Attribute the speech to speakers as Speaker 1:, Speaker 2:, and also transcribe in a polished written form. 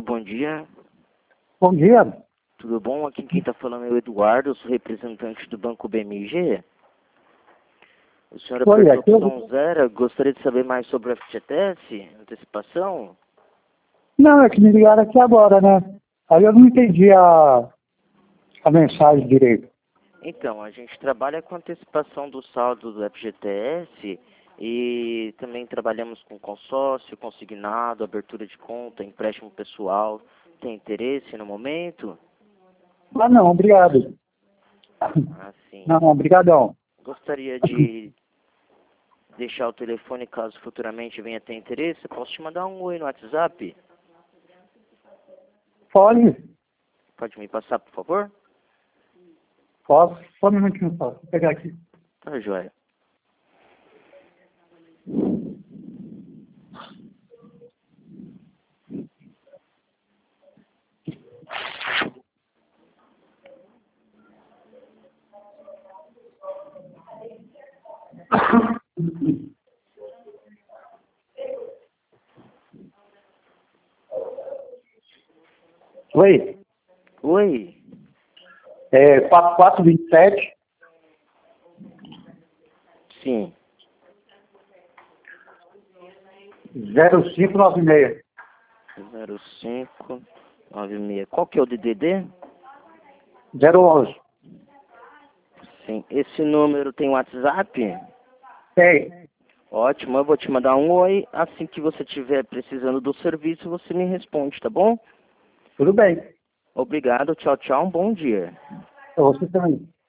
Speaker 1: bom dia.
Speaker 2: Bom dia.
Speaker 1: Tudo bom? Aqui quem está falando é o Eduardo, eu sou representante do Banco BMG. O senhor
Speaker 2: Oi,
Speaker 1: apertou a
Speaker 2: aqui
Speaker 1: opção 0, gostaria de saber mais sobre o FGTS, antecipação?
Speaker 2: Não, é que me ligaram aqui agora, né? Aí eu não entendi a mensagem direito.
Speaker 1: Então, a gente trabalha com antecipação do saldo do FGTS e também trabalhamos com consórcio, consignado, abertura de conta, empréstimo pessoal. Tem interesse no momento?
Speaker 2: Ah, não, obrigado.
Speaker 1: Ah, sim.
Speaker 2: Não, obrigadão.
Speaker 1: Gostaria de deixar o telefone caso futuramente venha ter interesse. Posso te mandar um oi no WhatsApp?
Speaker 2: Pode?
Speaker 1: Pode me passar, por favor?
Speaker 2: Posso? Só um minutinho só. Vou pegar aqui.
Speaker 1: Tá, joia.
Speaker 2: Oi.
Speaker 1: Oi.
Speaker 2: É 4427
Speaker 1: Sim.
Speaker 2: 0596.
Speaker 1: 0596. Qual que é o DDD?
Speaker 2: 011.
Speaker 1: Sim. Esse número tem WhatsApp?
Speaker 2: Tem.
Speaker 1: Ótimo, eu vou te mandar um oi. Assim que você estiver precisando do serviço, você me responde, tá bom?
Speaker 2: Tudo bem.
Speaker 1: Obrigado, tchau, tchau, um bom dia.
Speaker 2: Pra você também.